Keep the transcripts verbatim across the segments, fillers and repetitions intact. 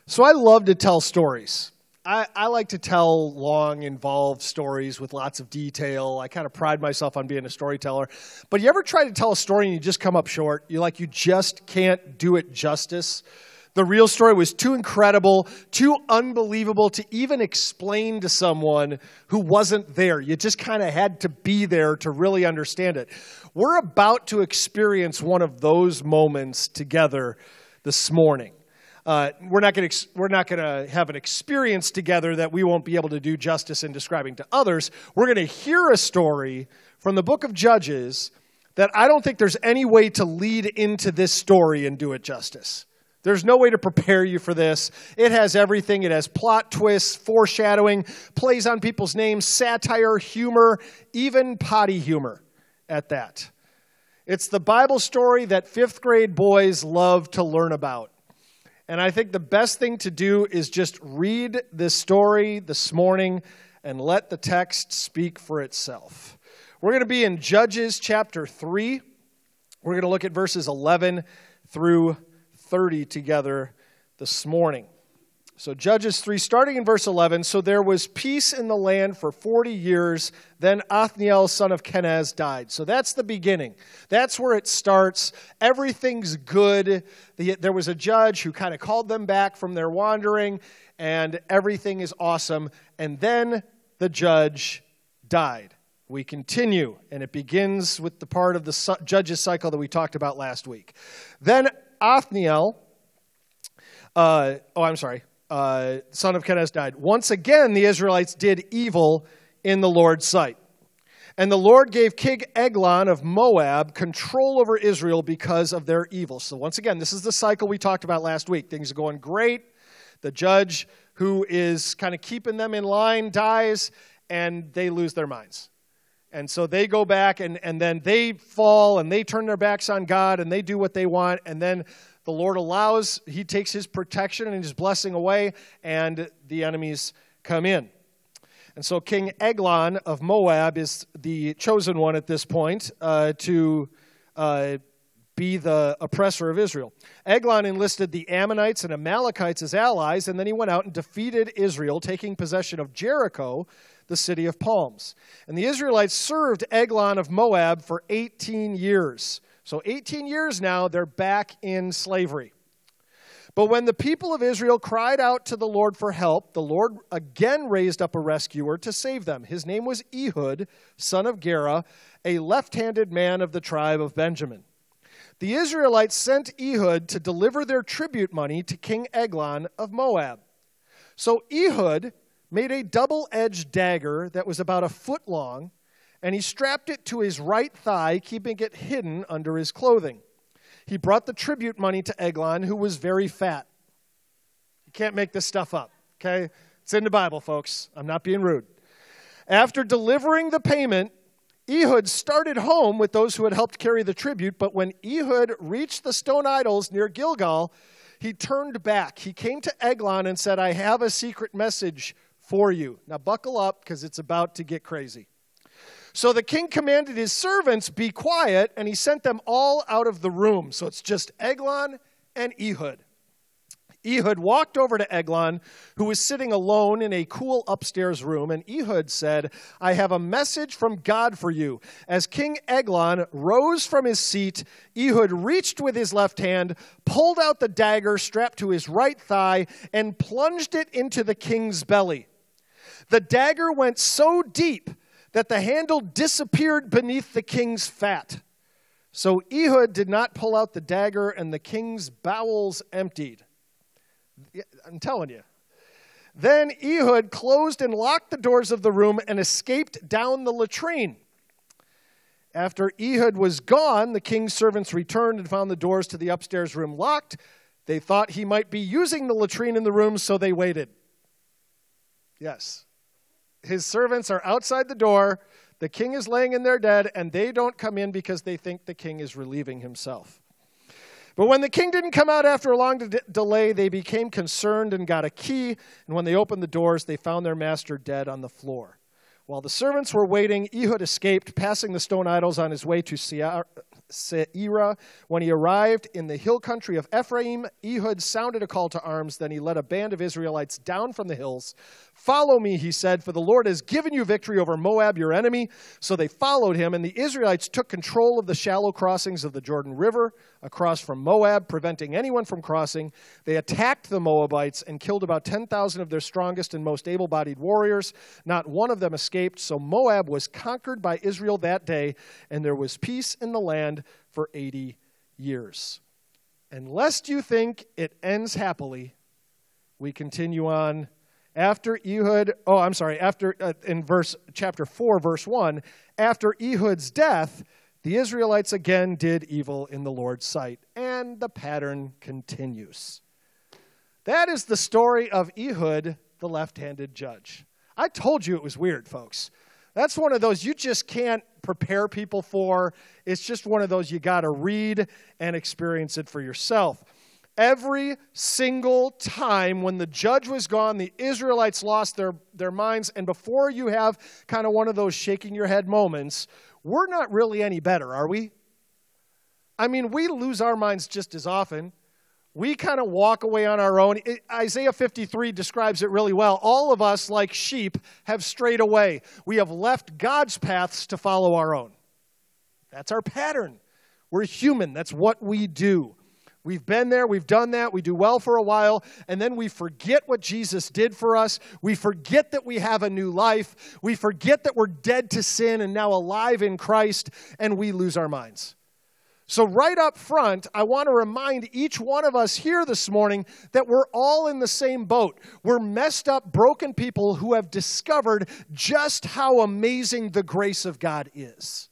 So I love to tell stories. I, I like to tell long, involved stories with lots of detail. I kind of pride myself on being a storyteller. But you ever try to tell a story and you just come up short? You like you just can't do it justice. The real story was too incredible, too unbelievable to even explain to someone who wasn't there. You just kind of had to be there to really understand it. We're about to experience one of those moments together this morning. Uh, we're not going to we're not going to have an experience together that we won't be able to do justice in describing to others. We're going to hear a story from the book of Judges that I don't think there's any way to lead into this story and do it justice. There's no way to prepare you for this. It has everything. It has plot twists, foreshadowing, plays on people's names, satire, humor, even potty humor at that. It's the Bible story that fifth grade boys love to learn about. And I think the best thing to do is just read this story this morning and let the text speak for itself. We're going to be in Judges chapter three. We're going to look at verses eleven through thirty together this morning. So Judges three, starting in verse eleven, so there was peace in the land for forty years. Then Othniel, son of Kenaz, died. So that's the beginning. That's where it starts. Everything's good. The, there was a judge who kind of called them back from their wandering, and everything is awesome. And then the judge died. We continue, and it begins with the part of the su- judges cycle that we talked about last week. Then Othniel, uh, oh, I'm sorry. Uh, son of Kenaz died. Once again, the Israelites did evil in the Lord's sight. And the Lord gave King Eglon of Moab control over Israel because of their evil. So once again, this is the cycle we talked about last week. Things are going great. The judge who is kind of keeping them in line dies, and they lose their minds. And so they go back, and, and then they fall, and they turn their backs on God, and they do what they want, and then the Lord allows, he takes his protection and his blessing away, and the enemies come in. And so King Eglon of Moab is the chosen one at this point uh, to uh, be the oppressor of Israel. Eglon enlisted the Ammonites and Amalekites as allies, and then he went out and defeated Israel, taking possession of Jericho, the city of palms. And the Israelites served Eglon of Moab for eighteen years. So eighteen years now, they're back in slavery. But when the people of Israel cried out to the Lord for help, the Lord again raised up a rescuer to save them. His name was Ehud, son of Gera, a left-handed man of the tribe of Benjamin. The Israelites sent Ehud to deliver their tribute money to King Eglon of Moab. So Ehud made a double-edged dagger that was about a foot long, and he strapped it to his right thigh, keeping it hidden under his clothing. He brought the tribute money to Eglon, who was very fat. You can't make this stuff up, okay? It's in the Bible, folks. I'm not being rude. After delivering the payment, Ehud started home with those who had helped carry the tribute, but when Ehud reached the stone idols near Gilgal, he turned back. He came to Eglon and said, I have a secret message for you. Now buckle up, because it's about to get crazy. So the king commanded his servants, be quiet, and he sent them all out of the room. So it's just Eglon and Ehud. Ehud walked over to Eglon, who was sitting alone in a cool upstairs room, and Ehud said, I have a message from God for you. As King Eglon rose from his seat, Ehud reached with his left hand, pulled out the dagger strapped to his right thigh, and plunged it into the king's belly. The dagger went so deep that the handle disappeared beneath the king's fat. So Ehud did not pull out the dagger, and the king's bowels emptied. I'm telling you. Then Ehud closed and locked the doors of the room and escaped down the latrine. After Ehud was gone, the king's servants returned and found the doors to the upstairs room locked. They thought he might be using the latrine in the room, so they waited. Yes. His servants are outside the door. The king is laying in their bed, and they don't come in because they think the king is relieving himself. But when the king didn't come out after a long de- delay, they became concerned and got a key. And when they opened the doors, they found their master dead on the floor. While the servants were waiting, Ehud escaped, passing the stone idols on his way to Seirah. When he arrived in the hill country of Ephraim, Ehud sounded a call to arms. Then he led a band of Israelites down from the hills. "Follow me," he said, "for the Lord has given you victory over Moab, your enemy." So they followed him, and the Israelites took control of the shallow crossings of the Jordan River across from Moab, preventing anyone from crossing. They attacked the Moabites and killed about ten thousand of their strongest and most able-bodied warriors. Not one of them escaped, so Moab was conquered by Israel that day, and there was peace in the land for eighty years. And lest you think it ends happily, we continue on. After Ehud, oh, I'm sorry, after uh, in verse chapter four, verse one, after Ehud's death, the Israelites again did evil in the Lord's sight, and the pattern continues. That is the story of Ehud, the left-handed judge. I told you it was weird, folks. That's one of those you just can't prepare people for. It's just one of those you got to read and experience it for yourself. Every single time when the judge was gone, the Israelites lost their, their minds. And before you have kind of one of those shaking your head moments, we're not really any better, are we? I mean, we lose our minds just as often. We kind of walk away on our own. It, Isaiah fifty-three describes it really well. All of us, like sheep, have strayed away. We have left God's paths to follow our own. That's our pattern. We're human. That's what we do. We've been there, we've done that, we do well for a while, and then we forget what Jesus did for us. We forget that we have a new life. We forget that we're dead to sin and now alive in Christ, and we lose our minds. So right up front, I want to remind each one of us here this morning that we're all in the same boat. We're messed up, broken people who have discovered just how amazing the grace of God is.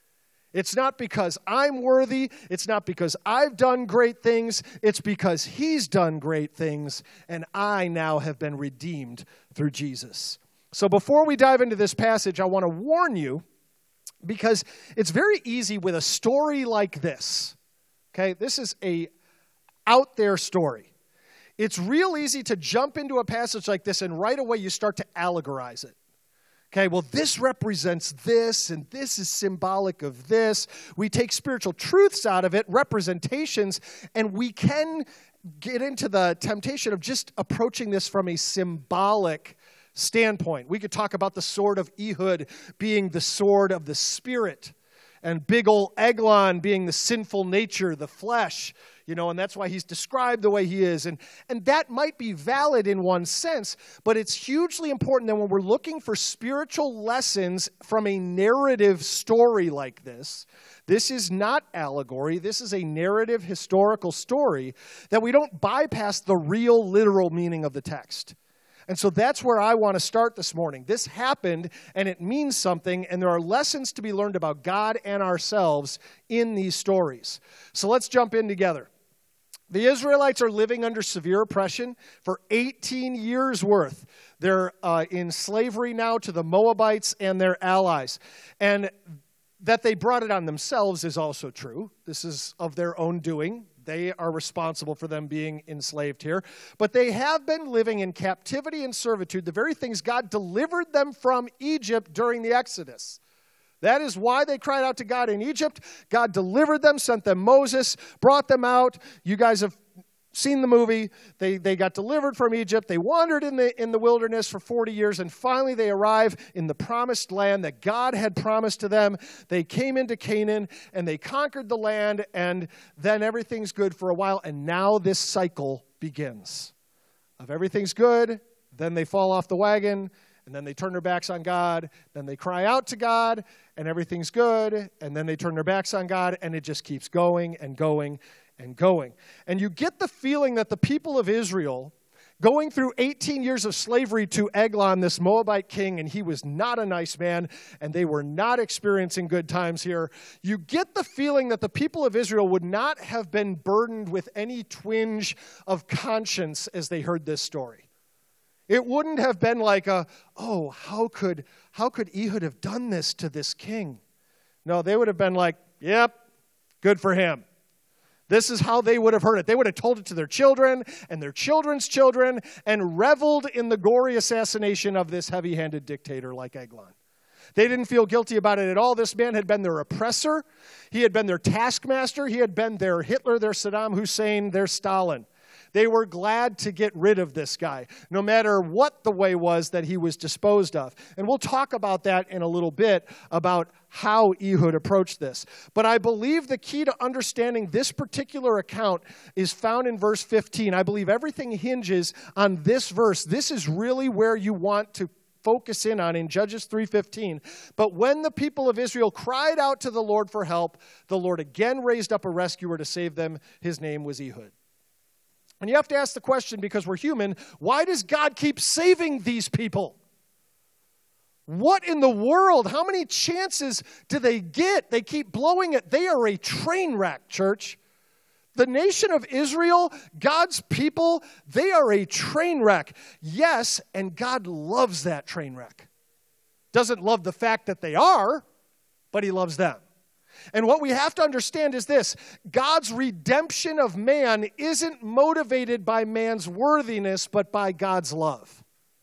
It's not because I'm worthy. It's not because I've done great things. It's because He's done great things, and I now have been redeemed through Jesus. So before we dive into this passage, I want to warn you, because it's very easy with a story like this. Okay, this is a out there story. It's real easy to jump into a passage like this, and right away you start to allegorize it. Okay, well, this represents this, and this is symbolic of this. We take spiritual truths out of it, representations, and we can get into the temptation of just approaching this from a symbolic standpoint. We could talk about the sword of Ehud being the sword of the Spirit, and big ol' Eglon being the sinful nature, the flesh. You know, and that's why he's described the way he is. And, and that might be valid in one sense, but it's hugely important that when we're looking for spiritual lessons from a narrative story like this, this is not allegory, this is a narrative historical story, that we don't bypass the real literal meaning of the text. And so that's where I want to start this morning. This happened, and it means something, and there are lessons to be learned about God and ourselves in these stories. So let's jump in together. The Israelites are living under severe oppression for eighteen years worth. They're uh, in slavery now to the Moabites and their allies. And that they brought it on themselves is also true. This is of their own doing. They are responsible for them being enslaved here. But they have been living in captivity and servitude, the very things God delivered them from Egypt during the Exodus. That is why they cried out to God in Egypt. God delivered them, sent them Moses, brought them out. You guys have seen the movie. They, they got delivered from Egypt. They wandered in the, in the wilderness for forty years, and finally they arrive in the promised land that God had promised to them. They came into Canaan, and they conquered the land, and then everything's good for a while, and now this cycle begins. Of everything's good, then they fall off the wagon, and then they turn their backs on God, then they cry out to God, and everything's good, and then they turn their backs on God, and it just keeps going and going and going. And you get the feeling that the people of Israel, going through eighteen years of slavery to Eglon, this Moabite king, and he was not a nice man, and they were not experiencing good times here, you get the feeling that the people of Israel would not have been burdened with any twinge of conscience as they heard this story. It wouldn't have been like a, oh, how could how could Ehud have done this to this king? No, they would have been like, yep, good for him. This is how they would have heard it. They would have told it to their children and their children's children and reveled in the gory assassination of this heavy-handed dictator like Eglon. They didn't feel guilty about it at all. This man had been their oppressor. He had been their taskmaster. He had been their Hitler, their Saddam Hussein, their Stalin. They were glad to get rid of this guy, no matter what the way was that he was disposed of. And we'll talk about that in a little bit, about how Ehud approached this. But I believe the key to understanding this particular account is found in verse fifteen. I believe everything hinges on this verse. This is really where you want to focus in on in Judges three fifteen. But when the people of Israel cried out to the Lord for help, the Lord again raised up a rescuer to save them. His name was Ehud. And you have to ask the question, because we're human, why does God keep saving these people? What in the world? How many chances do they get? They keep blowing it. They are a train wreck, church. The nation of Israel, God's people, they are a train wreck. Yes, and God loves that train wreck. Doesn't love the fact that they are, but he loves them. And what we have to understand is this: God's redemption of man isn't motivated by man's worthiness, but by God's love.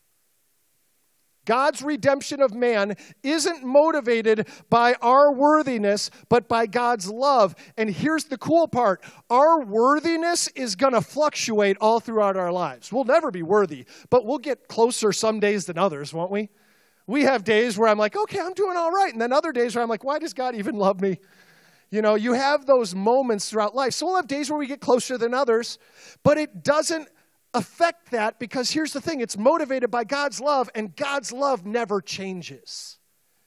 God's redemption of man isn't motivated by our worthiness, but by God's love. And here's the cool part: our worthiness is going to fluctuate all throughout our lives. We'll never be worthy, but we'll get closer some days than others, won't we? We have days where I'm like, okay, I'm doing all right. And then other days where I'm like, why does God even love me? You know, you have those moments throughout life. So we'll have days where we get closer than others, but it doesn't affect that, because here's the thing: it's motivated by God's love, and God's love never changes.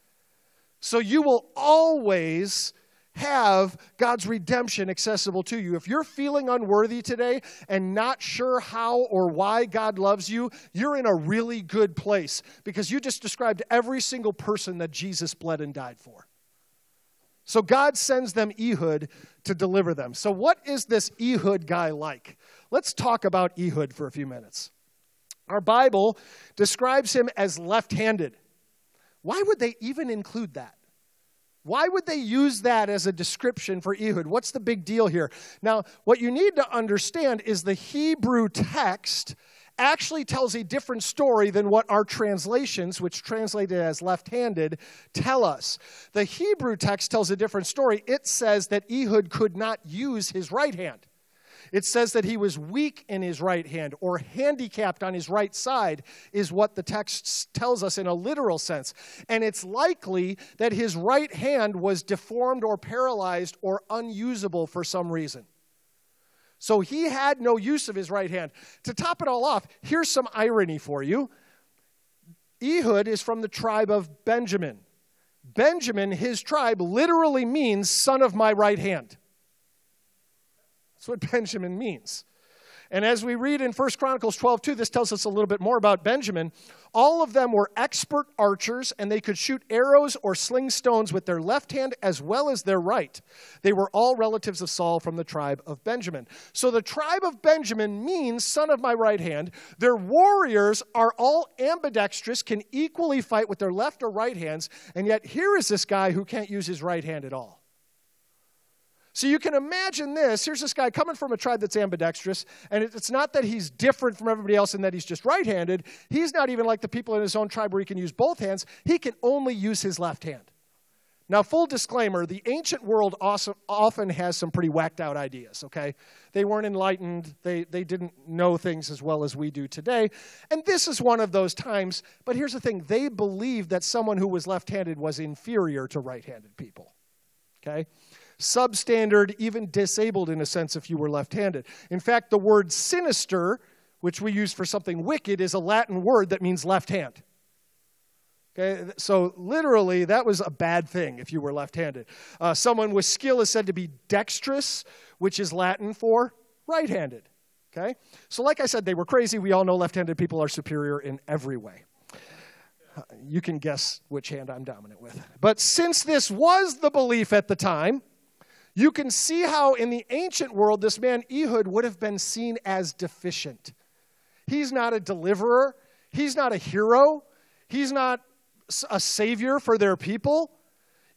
So you will always have God's redemption accessible to you. If you're feeling unworthy today and not sure how or why God loves you, you're in a really good place, because you just described every single person that Jesus bled and died for. So God sends them Ehud to deliver them. So what is this Ehud guy like? Let's talk about Ehud for a few minutes. Our Bible describes him as left-handed. Why would they even include that? Why would they use that as a description for Ehud? What's the big deal here? Now, what you need to understand is the Hebrew text actually tells a different story than what our translations, which translated as left-handed, tell us. The Hebrew text tells a different story. It says that Ehud could not use his right hand. It says that he was weak in his right hand, or handicapped on his right side, is what the text tells us in a literal sense. And it's likely that his right hand was deformed or paralyzed or unusable for some reason. So he had no use of his right hand. To top it all off, here's some irony for you. Ehud is from the tribe of Benjamin. Benjamin, his tribe, literally means son of my right hand. That's what Benjamin means. And as we read in First Chronicles twelve two, this tells us a little bit more about Benjamin. All of them were expert archers, and they could shoot arrows or sling stones with their left hand as well as their right. They were all relatives of Saul from the tribe of Benjamin. So the tribe of Benjamin means son of my right hand. Their warriors are all ambidextrous, can equally fight with their left or right hands, and yet here is this guy who can't use his right hand at all. So you can imagine this. Here's this guy coming from a tribe that's ambidextrous, and it's not that he's different from everybody else in that he's just right-handed. He's not even like the people in his own tribe where he can use both hands. He can only use his left hand. Now, full disclaimer, the ancient world also often has some pretty whacked out ideas, okay? They weren't enlightened. They, they didn't know things as well as we do today. And this is one of those times. But here's the thing. They believed that someone who was left-handed was inferior to right-handed people, okay? Substandard, even disabled in a sense if you were left-handed. In fact, the word sinister, which we use for something wicked, is a Latin word that means left hand. Okay, so literally that was a bad thing if you were left-handed. Uh, someone with skill is said to be dexterous, which is Latin for right-handed. Okay, so like I said, they were crazy. We all know left-handed people are superior in every way. Uh, you can guess which hand I'm dominant with. But since this was the belief at the time, you can see how in the ancient world this man Ehud would have been seen as deficient. He's not a deliverer. He's not a hero. He's not a savior for their people.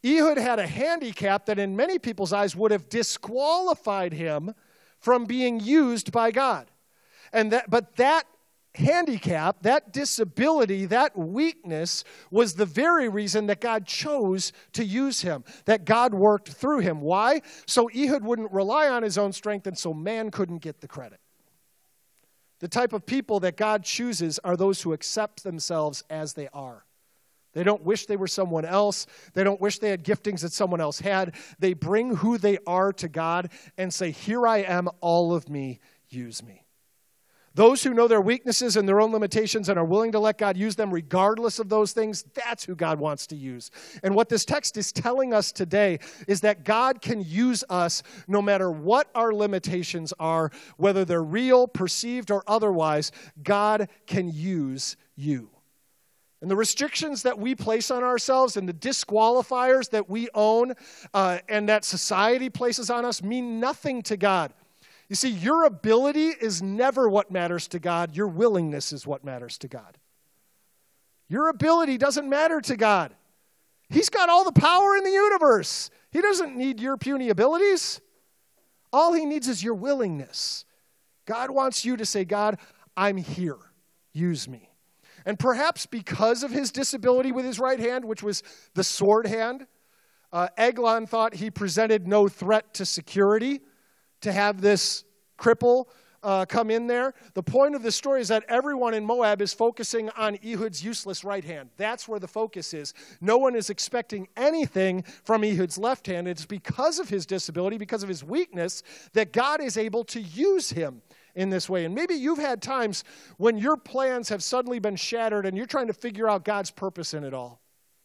Ehud had a handicap that in many people's eyes would have disqualified him from being used by God. And that, but that handicap, that disability, that weakness was the very reason that God chose to use him, that God worked through him. Why? So Ehud wouldn't rely on his own strength, and so man couldn't get the credit. The type of people that God chooses are those who accept themselves as they are. They don't wish they were someone else. They don't wish they had giftings that someone else had. They bring who they are to God and say, here I am, all of me, use me. Those who know their weaknesses and their own limitations and are willing to let God use them regardless of those things, that's who God wants to use. And what this text is telling us today is that God can use us no matter what our limitations are, whether they're real, perceived, or otherwise. God can use you. And the restrictions that we place on ourselves and the disqualifiers that we own uh, and that society places on us mean nothing to God. You see, your ability is never what matters to God. Your willingness is what matters to God. Your ability doesn't matter to God. He's got all the power in the universe. He doesn't need your puny abilities. All he needs is your willingness. God wants you to say, God, I'm here. Use me. And perhaps because of his disability with his right hand, which was the sword hand, uh, Eglon thought he presented no threat to security to have this cripple uh, come in there. The point of the story is that everyone in Moab is focusing on Ehud's useless right hand. That's where the focus is. No one is expecting anything from Ehud's left hand. It's because of his disability, because of his weakness, that God is able to use him in this way. And maybe you've had times when your plans have suddenly been shattered and you're trying to figure out God's purpose in it all.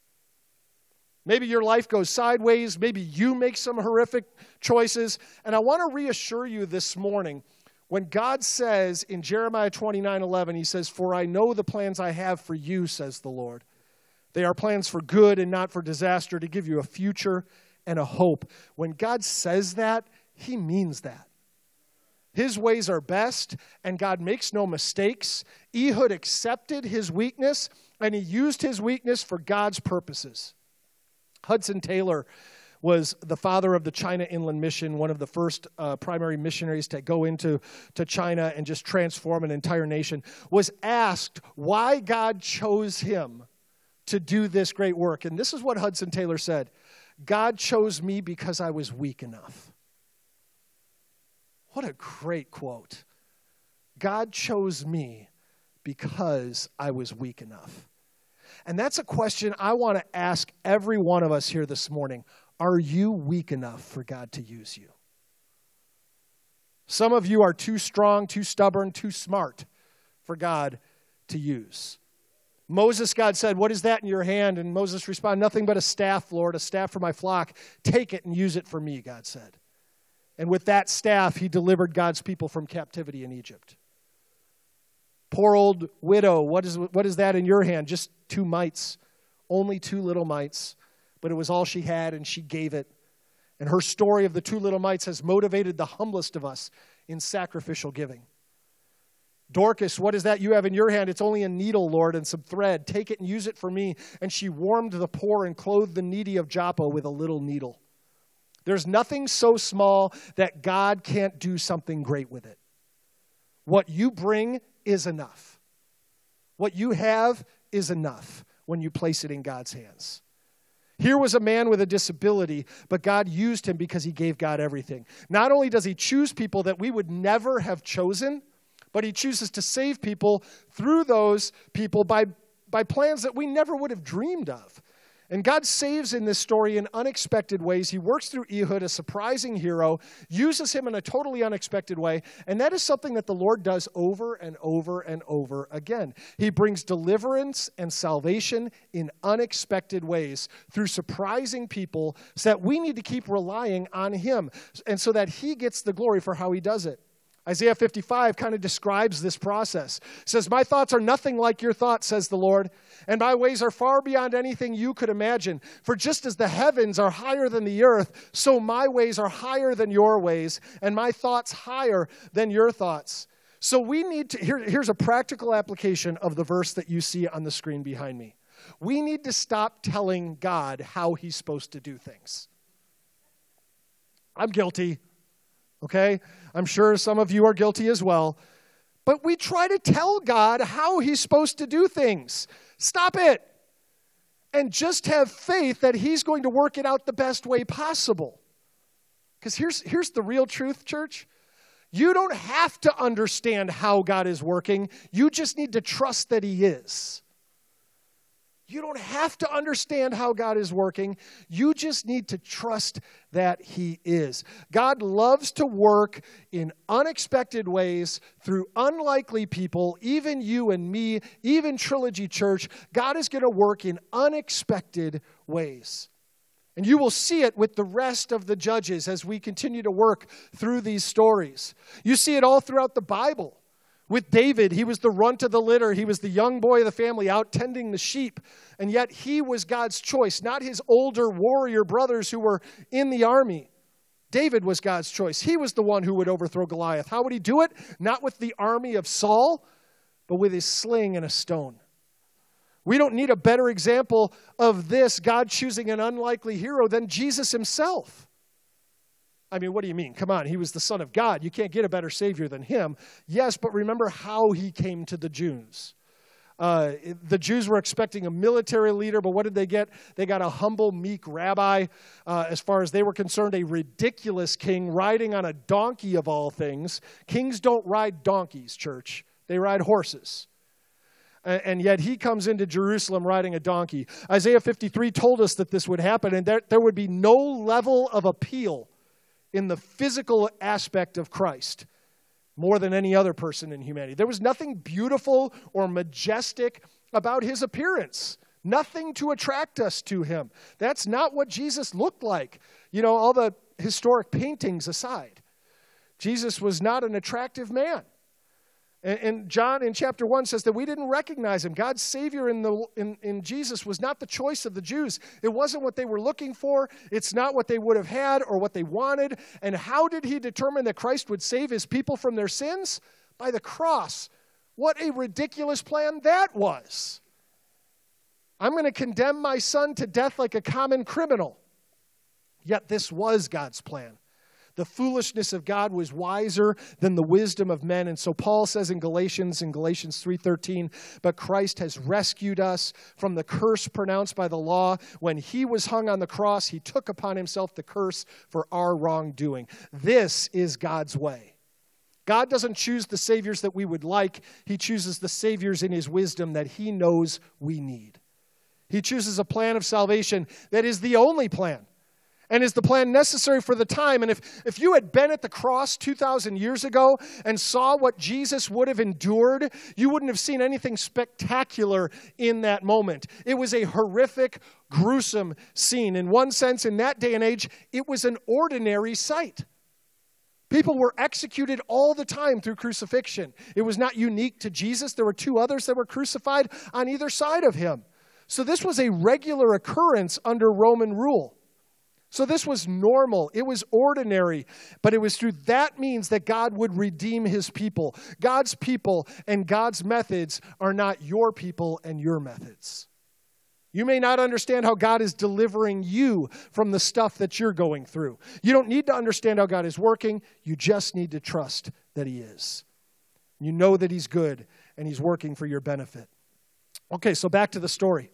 Maybe your life goes sideways. Maybe you make some horrific choices. And I want to reassure you this morning, when God says in Jeremiah twenty-nine eleven, he says, "For I know the plans I have for you, says the Lord. They are plans for good and not for disaster, to give you a future and a hope." When God says that, he means that. His ways are best, and God makes no mistakes. Ehud accepted his weakness, and he used his weakness for God's purposes. Hudson Taylor was the father of the China Inland Mission, one of the first uh, primary missionaries to go into to China and just transform an entire nation, was asked why God chose him to do this great work. And this is what Hudson Taylor said: "God chose me because I was weak enough." What a great quote. God chose me because I was weak enough. And that's a question I want to ask every one of us here this morning. Are you weak enough for God to use you? Some of you are too strong, too stubborn, too smart for God to use. Moses, God said, "What is that in your hand?" And Moses responded, "Nothing but a staff, Lord, a staff for my flock. Take it and use it for me," God said. And with that staff, he delivered God's people from captivity in Egypt. Poor old widow, what is, what is that in your hand? Just two mites, only two little mites. But it was all she had, and she gave it. And her story of the two little mites has motivated the humblest of us in sacrificial giving. Dorcas, what is that you have in your hand? It's only a needle, Lord, and some thread. Take it and use it for me. And she warmed the poor and clothed the needy of Joppa with a little needle. There's nothing so small that God can't do something great with it. What you bring is enough. What you have is enough when you place it in God's hands. Here was a man with a disability, but God used him because he gave God everything. Not only does he choose people that we would never have chosen, but he chooses to save people through those people by, by plans that we never would have dreamed of. And God saves in this story in unexpected ways. He works through Ehud, a surprising hero, uses him in a totally unexpected way, and that is something that the Lord does over and over and over again. He brings deliverance and salvation in unexpected ways through surprising people, so that we need to keep relying on him, and so that he gets the glory for how he does it. Isaiah fifty-five kind of describes this process. It says, "My thoughts are nothing like your thoughts, says the Lord, and my ways are far beyond anything you could imagine. For just as the heavens are higher than the earth, so my ways are higher than your ways, and my thoughts higher than your thoughts." So we need to, here, here's a practical application of the verse that you see on the screen behind me. We need to stop telling God how he's supposed to do things. I'm guilty, okay? I'm sure some of you are guilty as well. But we try to tell God how he's supposed to do things. Stop it. And just have faith that he's going to work it out the best way possible. Because here's, here's the real truth, church. You don't have to understand how God is working. You just need to trust that he is. You don't have to understand how God is working. You just need to trust that he is. God loves to work in unexpected ways through unlikely people, even you and me, even Trilogy Church. God is going to work in unexpected ways. And you will see it with the rest of the judges as we continue to work through these stories. You see it all throughout the Bible. With David, he was the runt of the litter. He was the young boy of the family out tending the sheep. And yet he was God's choice, not his older warrior brothers who were in the army. David was God's choice. He was the one who would overthrow Goliath. How would he do it? Not with the army of Saul, but with his sling and a stone. We don't need a better example of this, God choosing an unlikely hero, than Jesus himself. I mean, what do you mean? Come on, he was the Son of God. You can't get a better Savior than him. Yes, but remember how he came to the Jews. Uh, the Jews were expecting a military leader, but what did they get? They got a humble, meek rabbi. Uh, as far as they were concerned, a ridiculous king riding on a donkey of all things. Kings don't ride donkeys, church. They ride horses. And yet he comes into Jerusalem riding a donkey. Isaiah fifty-three told us that this would happen, and there, there would be no level of appeal in the physical aspect of Christ more than any other person in humanity. There was nothing beautiful or majestic about his appearance. Nothing to attract us to him. That's not what Jesus looked like. You know, all the historic paintings aside. Jesus was not an attractive man. And John in chapter one says that we didn't recognize him. God's Savior in, the, in, in Jesus was not the choice of the Jews. It wasn't what they were looking for. It's not what they would have had or what they wanted. And how did he determine that Christ would save his people from their sins? By the cross. What a ridiculous plan that was. I'm going to condemn my son to death like a common criminal. Yet this was God's plan. The foolishness of God was wiser than the wisdom of men. And so Paul says in Galatians, in Galatians three thirteen, but Christ has rescued us from the curse pronounced by the law. When he was hung on the cross, he took upon himself the curse for our wrongdoing. This is God's way. God doesn't choose the saviors that we would like. He chooses the saviors in his wisdom that he knows we need. He chooses a plan of salvation that is the only plan. And is the plan necessary for the time. And if, if you had been at the cross two thousand years ago and saw what Jesus would have endured, you wouldn't have seen anything spectacular in that moment. It was a horrific, gruesome scene. In one sense, in that day and age, it was an ordinary sight. People were executed all the time through crucifixion. It was not unique to Jesus. There were two others that were crucified on either side of him. So this was a regular occurrence under Roman rule. So this was normal. It was ordinary. But it was through that means that God would redeem his people. God's people and God's methods are not your people and your methods. You may not understand how God is delivering you from the stuff that you're going through. You don't need to understand how God is working. You just need to trust that he is. You know that he's good and he's working for your benefit. Okay, so back to the story.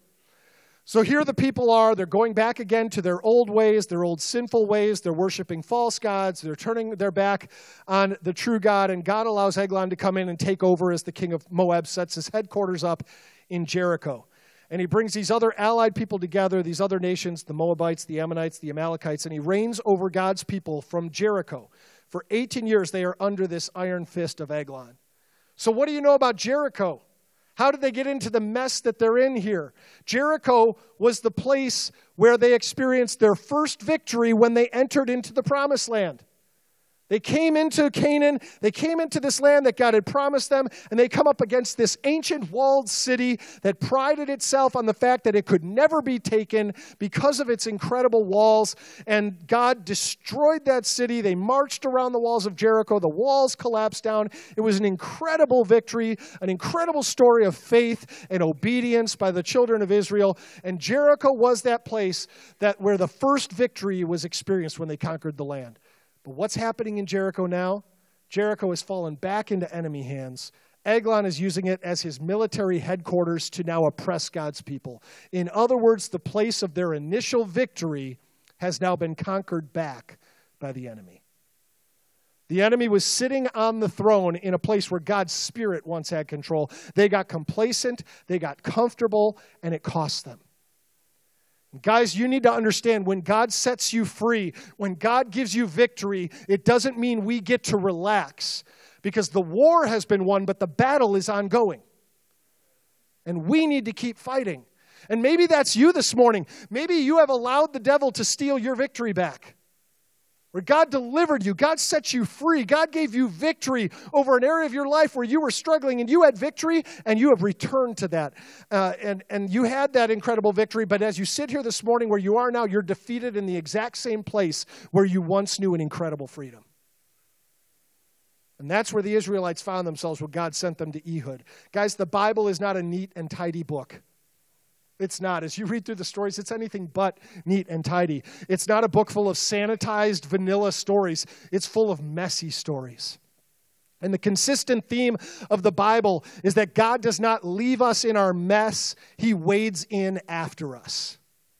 So here the people are, they're going back again to their old ways, their old sinful ways. They're worshiping false gods. They're turning their back on the true God. And God allows Eglon to come in and take over as the king of Moab sets his headquarters up in Jericho. And he brings these other allied people together, these other nations, the Moabites, the Ammonites, the Amalekites, and he reigns over God's people from Jericho. For eighteen years, they are under this iron fist of Eglon. So what do you know about Jericho? How did they get into the mess that they're in here? Jericho was the place where they experienced their first victory when they entered into the promised land. They came into Canaan, they came into this land that God had promised them, and they come up against this ancient walled city that prided itself on the fact that it could never be taken because of its incredible walls. And God destroyed that city. They marched around the walls of Jericho. The walls collapsed down. It was an incredible victory, an incredible story of faith and obedience by the children of Israel. And Jericho was that place that where the first victory was experienced when they conquered the land. But what's happening in Jericho now? Jericho has fallen back into enemy hands. Eglon is using it as his military headquarters to now oppress God's people. In other words, the place of their initial victory has now been conquered back by the enemy. The enemy was sitting on the throne in a place where God's Spirit once had control. They got complacent, they got comfortable, and it cost them. Guys, you need to understand when God sets you free, when God gives you victory, it doesn't mean we get to relax because the war has been won, but the battle is ongoing. And we need to keep fighting. And maybe that's you this morning. Maybe you have allowed the devil to steal your victory back. Where God delivered you, God set you free, God gave you victory over an area of your life where you were struggling and you had victory and you have returned to that. Uh, and, and you had that incredible victory, but as you sit here this morning where you are now, you're defeated in the exact same place where you once knew an incredible freedom. And that's where the Israelites found themselves when God sent them to Ehud. Guys, the Bible is not a neat and tidy book. It's not. As you read through the stories, it's anything but neat and tidy. It's not a book full of sanitized vanilla stories. It's full of messy stories. And the consistent theme of the Bible is that God does not leave us in our mess. He wades in after us.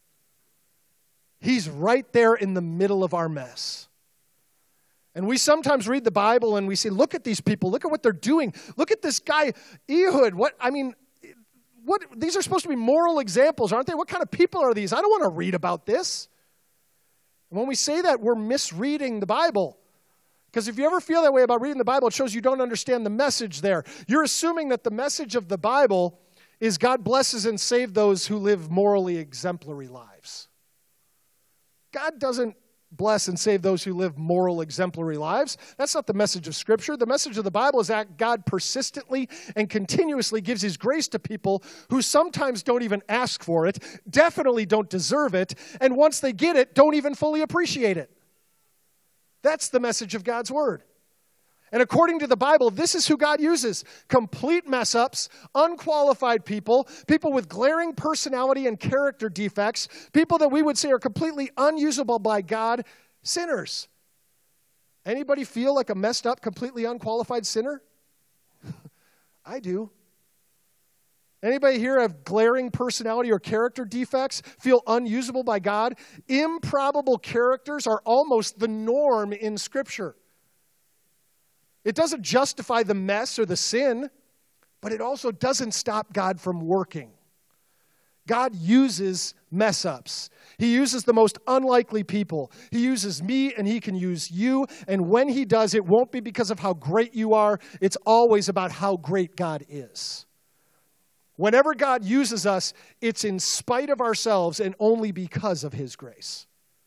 He's right there in the middle of our mess. And we sometimes read the Bible and we say, look at these people. Look at what they're doing. Look at this guy, Ehud. What, I mean... What, these are supposed to be moral examples, aren't they? What kind of people are these? I don't want to read about this. And when we say that, we're misreading the Bible. Because if you ever feel that way about reading the Bible, it shows you don't understand the message there. You're assuming that the message of the Bible is God blesses and saves those who live morally exemplary lives. God doesn't bless and save those who live moral, exemplary lives. That's not the message of Scripture. The message of the Bible is that God persistently and continuously gives His grace to people who sometimes don't even ask for it, definitely don't deserve it, and once they get it, don't even fully appreciate it. That's the message of God's Word. And according to the Bible, this is who God uses. Complete mess-ups, unqualified people, people with glaring personality and character defects, people that we would say are completely unusable by God, sinners. Anybody feel like a messed up, completely unqualified sinner? I do. Anybody here have glaring personality or character defects, feel unusable by God? Improbable characters are almost the norm in Scripture. It doesn't justify the mess or the sin, but it also doesn't stop God from working. God uses mess-ups. He uses the most unlikely people. He uses me and He can use you. And when He does, it won't be because of how great you are. It's always about how great God is. Whenever God uses us, it's in spite of ourselves and only because of His grace.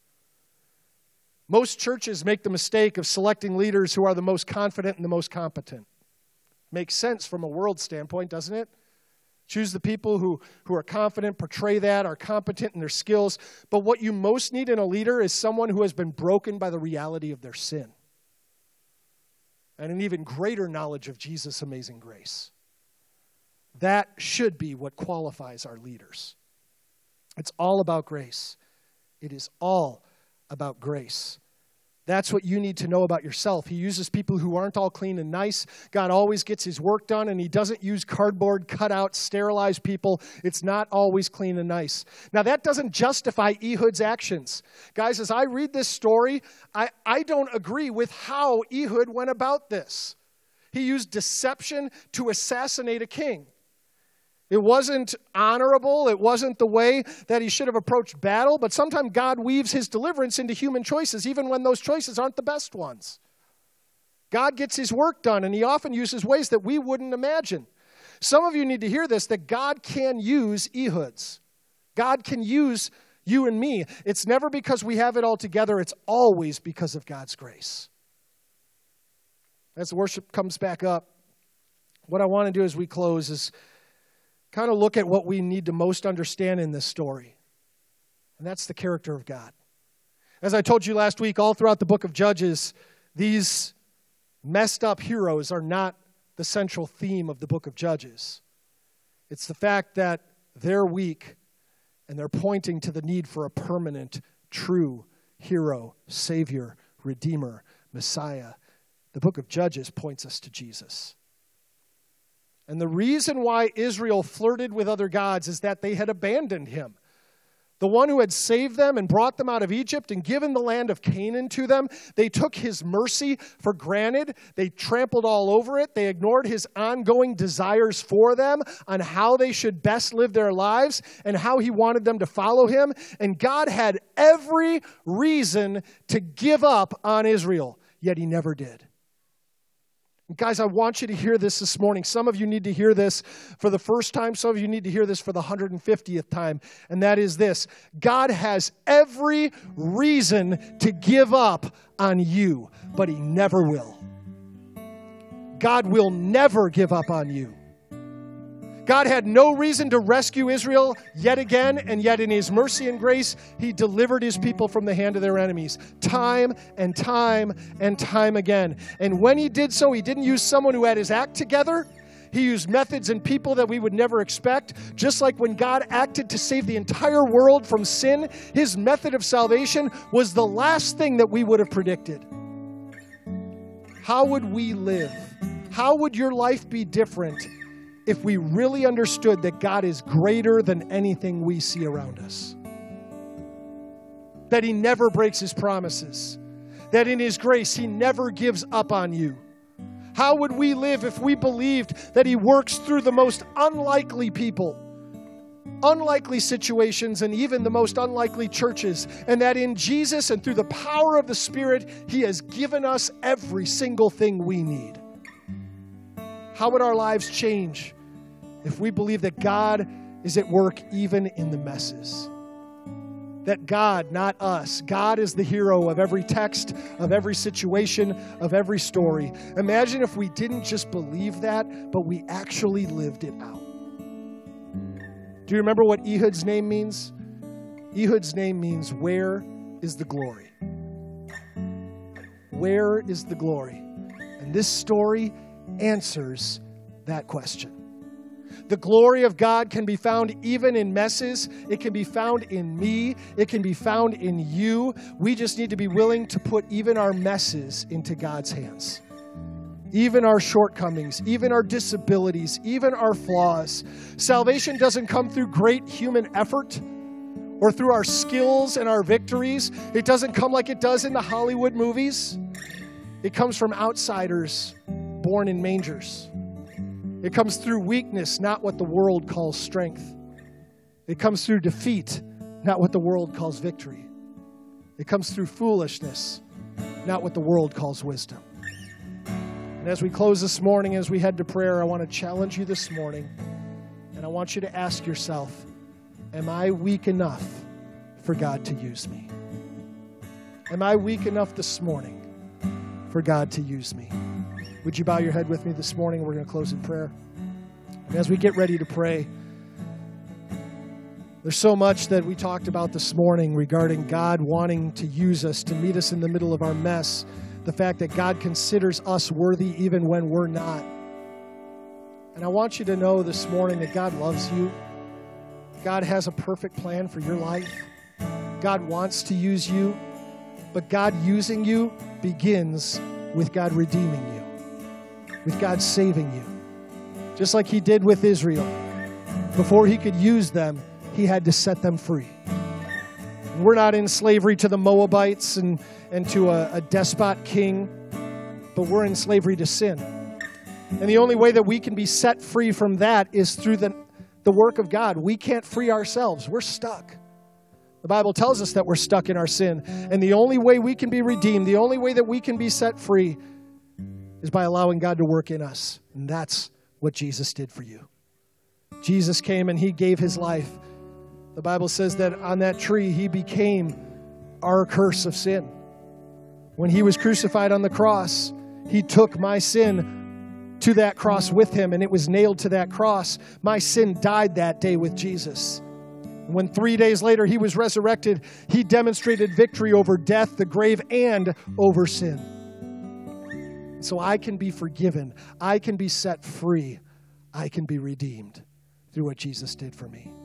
Most churches make the mistake of selecting leaders who are the most confident and the most competent. Makes sense from a world standpoint, doesn't it? Choose the people who, who are confident, portray that, are competent in their skills. But what you most need in a leader is someone who has been broken by the reality of their sin. And an even greater knowledge of Jesus' amazing grace. That should be what qualifies our leaders. It's all about grace. It is all about grace. That's what you need to know about yourself. He uses people who aren't all clean and nice. God always gets His work done, and He doesn't use cardboard cutout, sterilized people. It's not always clean and nice. Now, that doesn't justify Ehud's actions. Guys, as I read this story, I, I don't agree with how Ehud went about this. He used deception to assassinate a king. It wasn't honorable. It wasn't the way that he should have approached battle. But sometimes God weaves His deliverance into human choices, even when those choices aren't the best ones. God gets His work done, and He often uses ways that we wouldn't imagine. Some of you need to hear this, that God can use Ehuds. God can use you and me. It's never because we have it all together. It's always because of God's grace. As the worship comes back up, what I want to do as we close is kind of look at what we need to most understand in this story. And that's the character of God. As I told you last week, all throughout the book of Judges, these messed up heroes are not the central theme of the book of Judges. It's the fact that they're weak and they're pointing to the need for a permanent, true hero, savior, redeemer, Messiah. The book of Judges points us to Jesus. And the reason why Israel flirted with other gods is that they had abandoned him. The one who had saved them and brought them out of Egypt and given the land of Canaan to them, they took his mercy for granted. They trampled all over it. They ignored his ongoing desires for them on how they should best live their lives and how he wanted them to follow him. And God had every reason to give up on Israel, yet he never did. Guys, I want you to hear this this morning. Some of you need to hear this for the first time. Some of you need to hear this for the one hundred fiftieth time. And that is this. God has every reason to give up on you, but he never will. God will never give up on you. God had no reason to rescue Israel yet again, and yet in his mercy and grace, he delivered his people from the hand of their enemies time and time and time again. And when he did so, he didn't use someone who had his act together. He used methods and people that we would never expect. Just like when God acted to save the entire world from sin, his method of salvation was the last thing that we would have predicted. How would we live? How would your life be different if we really understood that God is greater than anything we see around us? That he never breaks his promises. That in his grace, he never gives up on you. How would we live if we believed that he works through the most unlikely people, unlikely situations, and even the most unlikely churches, and that in Jesus and through the power of the Spirit, he has given us every single thing we need? How would our lives change if we believe that God is at work even in the messes? That God, not us, God is the hero of every text, of every situation, of every story. Imagine if we didn't just believe that, but we actually lived it out. Do you remember what Ehud's name means? Ehud's name means, where is the glory? Where is the glory? And this story answers that question. The glory of God can be found even in messes. It can be found in me. It can be found in you. We just need to be willing to put even our messes into God's hands. Even our shortcomings, even our disabilities, even our flaws. Salvation doesn't come through great human effort or through our skills and our victories. It doesn't come like it does in the Hollywood movies. It comes from outsiders born in mangers. It comes through weakness, not what the world calls strength. It comes through defeat, not what the world calls victory. It comes through foolishness, not what the world calls wisdom. And as we close this morning, as we head to prayer, I want to challenge you this morning, and I want you to ask yourself, am I weak enough for God to use me? Am I weak enough this morning for God to use me? Would you bow your head with me this morning? We're going to close in prayer. And as we get ready to pray, there's so much that we talked about this morning regarding God wanting to use us, to meet us in the middle of our mess. The fact that God considers us worthy even when we're not. And I want you to know this morning that God loves you. God has a perfect plan for your life. God wants to use you. But God using you begins with God redeeming you. With God saving you. Just like he did with Israel. Before he could use them, he had to set them free. And we're not in slavery to the Moabites and, and to a, a despot king, but we're in slavery to sin. And the only way that we can be set free from that is through the, the work of God. We can't free ourselves. We're stuck. The Bible tells us that we're stuck in our sin. And the only way we can be redeemed, the only way that we can be set free is by allowing God to work in us. And that's what Jesus did for you. Jesus came and he gave his life. The Bible says that on that tree, he became our curse of sin. When he was crucified on the cross, He took my sin to that cross with him, and it was nailed to that cross. My sin died that day with Jesus. When three days later he was resurrected, he demonstrated victory over death, the grave, and over sin. So I can be forgiven. I can be set free. I can be redeemed through what Jesus did for me.